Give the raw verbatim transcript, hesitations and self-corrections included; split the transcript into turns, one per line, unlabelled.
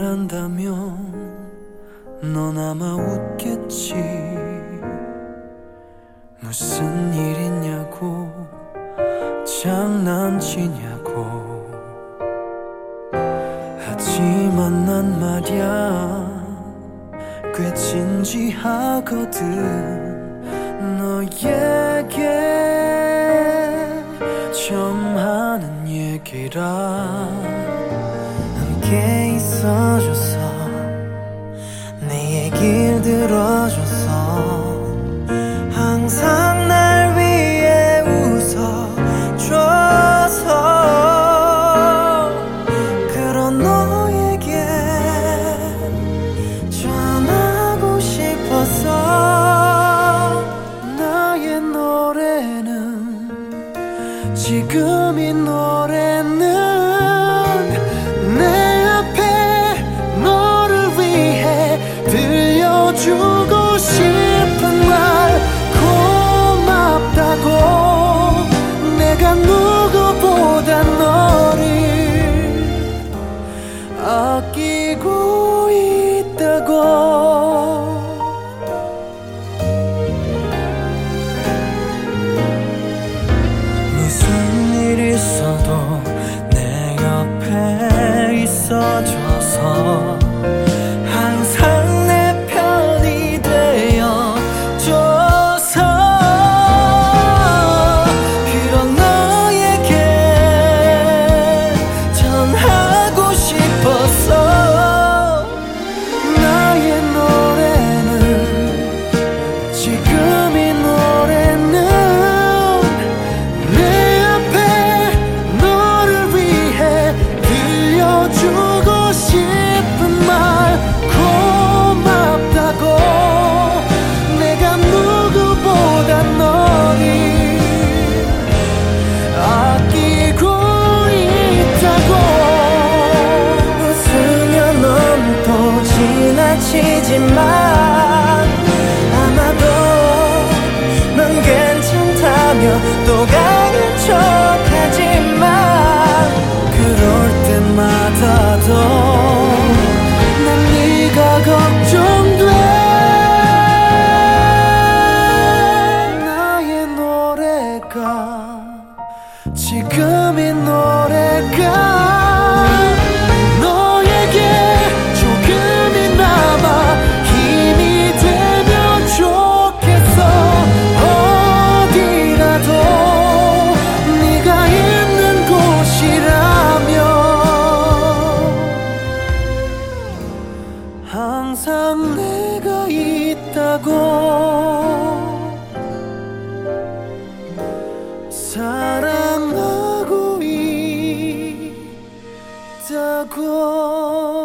한다면 넌 아마 웃겠지. 무슨 일이냐고 장난치냐고. 하지만 난 말야 꽤 진지하거든. 너에게 처음 하는 얘기라. 함께 있어줘서 내 얘길 들어줘서 항상 날 위해 웃어줘서 그런 너에게 전하고 싶어서. 나의 노래는 지금 이 노래는 내 앞에 너를 위해 들려주고 싶은 말. 고맙다고 내가 누구보다 너를 아끼고 있다고. 무슨 일 있어도 내 옆에 있어줘서 항상 내 편이 되어줘서 그런 너에게 전하고 싶어서. 나의 노래는 지금 이 노래는 내 앞에 너를 위해 들려주고 싶은 말. 고맙다고 내가 누구보다 너를 아끼고 있다고. 웃으면 넌 또 지나치지만 아마도 넌 괜찮다며 또 가는 척하지만 그럴 때마다도 난 네가 걱정돼. 나의 노래가 지금 이 노래가 너에게 조금이나마 힘이 되면 좋겠어. 어디라도 네가 있는 곳이라면 항상 내가 있다고. 사랑하고 있다고.